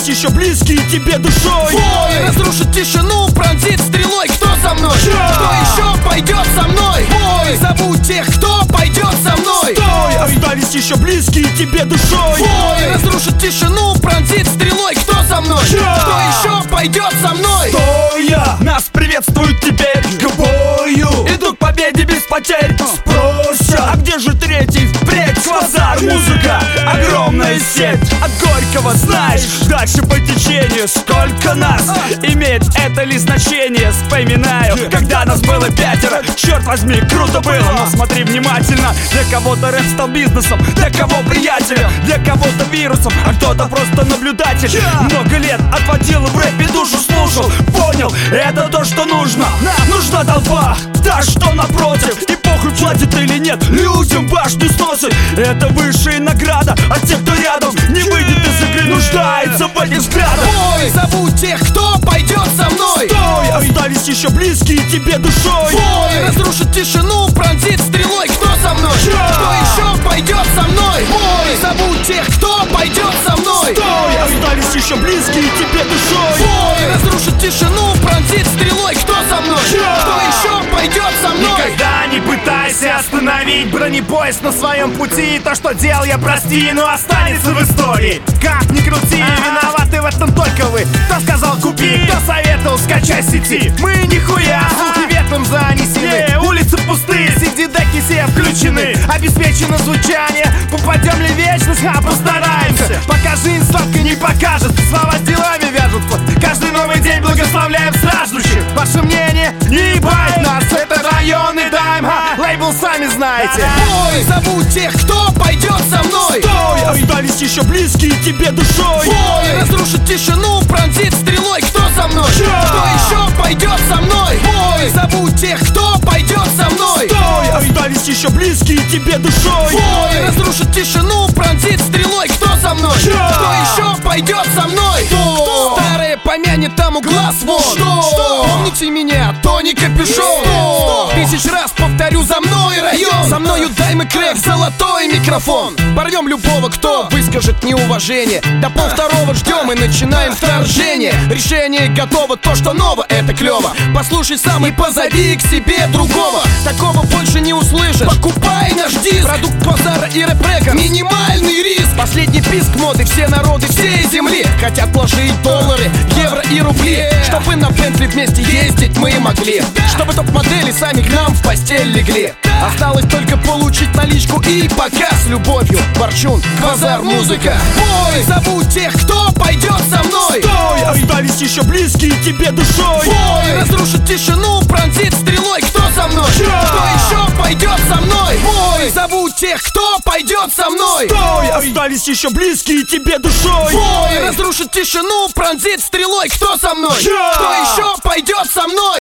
остались еще близкие тебе душой. Бой разрушит тишину, пронзит стрелой. Кто со мной? Кто еще пойдет со мной? Бой зовут тех, кто пойдет со мной. Стой! Остались еще близкие тебе душой. Бой разрушит тишину, пронзит стрелой. Кто со мной? Кто еще пойдет со мной? Стоя! Нас приветствуют теперь к бою. Иду к победе без потерь. Спросят, а где же третий впредь? Квазар, музыка, огромная сеть. От Горького, знаешь, дальше по течению. Сколько нас имеет это ли значение? Вспоминаю, когда нас было 5. Черт возьми, круто было. Но смотри внимательно. Для кого-то рэп стал бизнесом, для кого приятелем, для кого-то вирусом, а кто-то просто наблюдатель. Много лет отводил в рэпе душу, слушал, понял, это то, что нужно. Нужна толпа, та, что напротив. И похуй, платит или нет, людям башню сносит. Это высшая награда от тех, кто рядом не выйдет из игры, нуждается в этих взглядах. Бой зовут тех, кто пойдет со мной. Стой! Остались еще близкие тебе душой. Бой разрушит тишину, пронзит стрелой. Кто со мной? Кто еще пойдет со мной? Бой зовут тех, кто пойдет со мной. Стой! Остались еще близкие тебе душой. Бой разрушит тишину, пронзит стрелой. Кто со мной? Кто еще пойдет со мной? Никогда не пытайся остановить бронепоезд на своем пути. То, что делал я, прости, но останется в истории. Как ни крути, виноваты в этом только вы. Кто сказал купи, кто советовал скачай сети. Мы нихуя, звуки ветром занесены. Улицы пустые, CD-деки все включены. Обеспечено звучание, попадем ли в вечность, а постараемся. Пока жизнь сладко не покажет, слова с делами вяжутся. Каждый новый день благословляем страждущих. Ваше мнение не ебает нас, это районный дайм, лейбл сами знаете. Бой зовут тех, кто пойдет со мной. Стой! Остались еще близкие тебе душой. Бой разрушит тишину, пронзит стрелой. Кто со мной? Кто еще пойдет со мной? Бой зовут тех, кто пойдет со мной. Стой! Остались еще близкие тебе душой. Бой разрушит тишину, пронзит стрелой. Кто со мной? Кто еще пойдет со мной? Старое помянет, тому глаз вон. Помните меня, Тони Капюшон. 1000 раз повторю, за мной район. За мною Дайм и Крэк, золотой микрофон. Порвем любого, кто выскажет неуважение. До 1:30 ждем и начинаем вторжение. Решение готово, то, что ново, это клево. Послушай сам и позови к себе другого. Такого больше не услышишь. Покупай наш диск. Продукт Квазара и рэп-река, минимальный риск. Последний писк моды, все народы всей земли хотят вложить доллары, евро и рубли, чтобы на Бентли вместе ездить мы могли, чтобы топ-модели сами к нам в постель легли. Осталось только получить наличку и показ любовью. Ворчун, Квазар, музыка. Бой зовут тех, кто пойдет со мной. Стой! Остались еще близкие тебе душой. Бой разрушит тишину, пронзит стрелой. Кто со мной? Кто еще пойдет со мной? Бой зовут тех, кто пойдет со мной. Стой! Остались еще близкие тебе душой. Бой разрушит тишину, пронзит стрелой. Кто со мной? Кто еще пойдет со мной?